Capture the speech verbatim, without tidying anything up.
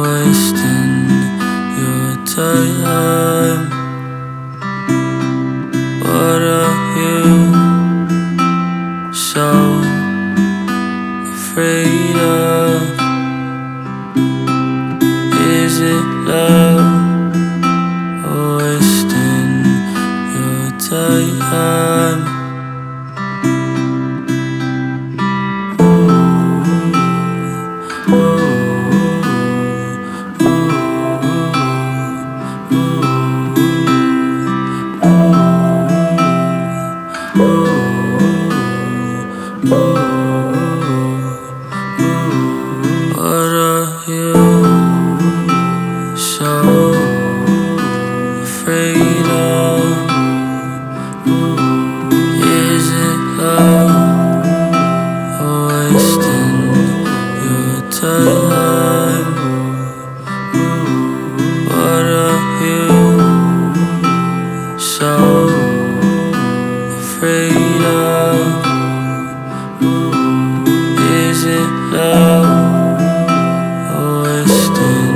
wasting your time. What are you so afraid of? Is it love or wasting your time? What are you so afraid of? Is it love or wasting your time? What are you so afraid of? Is it love or wasting